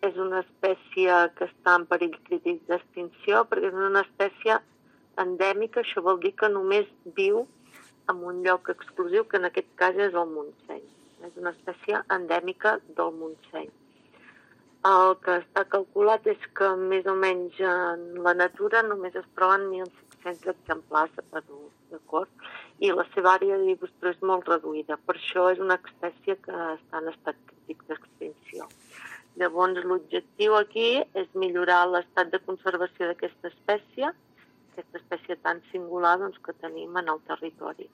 és una espècie que està en perill crític d'extinció perquè és una espècie endèmica, això vol dir que només viu en un lloc exclusiu, que en aquest cas és el Montseny. És una espècie endèmica del Montseny. El que està calculat és que més o menys en la natura només es troben 1.500 exemplars adults, d'acord? I la seva àrea de difusió és molt reduïda. Per això és una espècie que està en estat crític d'extinció. Llavors, l'objectiu aquí és millorar l'estat de conservació d'aquesta espècie tan singular que tenim en el territori.